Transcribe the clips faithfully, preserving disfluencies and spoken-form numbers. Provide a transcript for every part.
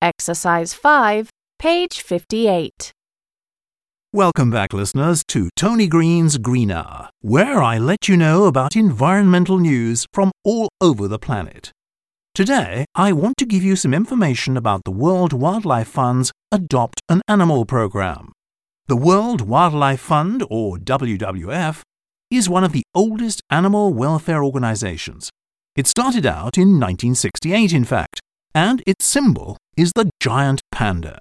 Exercise five, page fifty-eight. Welcome back, listeners, to Tony Green's Green Hour, where I let you know about environmental news from all over the planet. Today, I want to give you some information about the World Wildlife Fund's Adopt an Animal program. The World Wildlife Fund, or W W F, is one of the oldest animal welfare organizations. It started out in nineteen sixty-eight, in fact, and its symbol is the giant panda.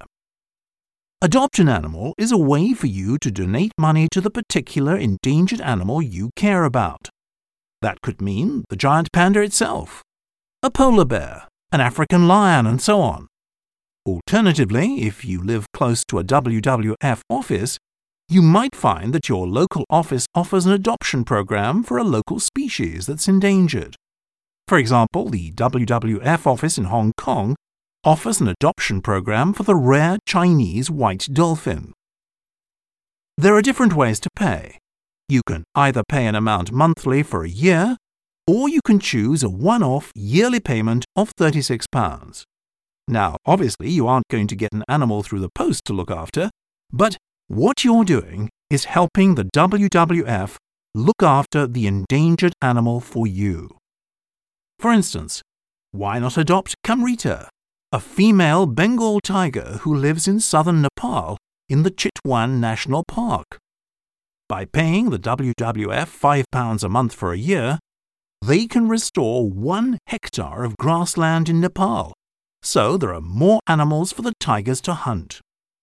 Adopt an Animal is a way for you to donate money to the particular endangered animal you care about. That could mean the giant panda itself, a polar bear, an African lion, and so on. Alternatively, if you live close to a W W F office, you might find that your local office offers an adoption program for a local species that's endangered. For example, the W W F office in Hong Kong offers an adoption program for the rare Chinese white dolphin. There are different ways to pay. You can either pay an amount monthly for a year, or you can choose a one-off yearly payment of thirty-six pounds. Now, obviously, you aren't going to get an animal through the post to look after, but what you're doing is helping the W W F look after the endangered animal for you. For instance, why not adopt Kamrita, a female Bengal tiger who lives in southern Nepal in the Chitwan National Park? By paying the W W F five pounds a month for a year, they can restore one hectare of grassland in Nepal, so there are more animals for the tigers to hunt.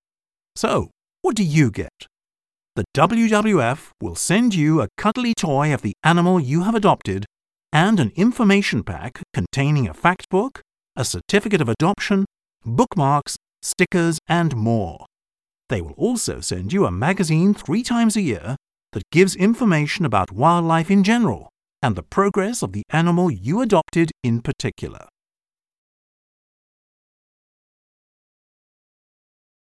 So, what do you get? The W W F will send you a cuddly toy of the animal you have adopted and an information pack containing a fact book, a certificate of adoption, bookmarks, stickers, and more. They will also send you a magazine three times a year that gives information about wildlife in general and the progress of the animal you adopted in particular.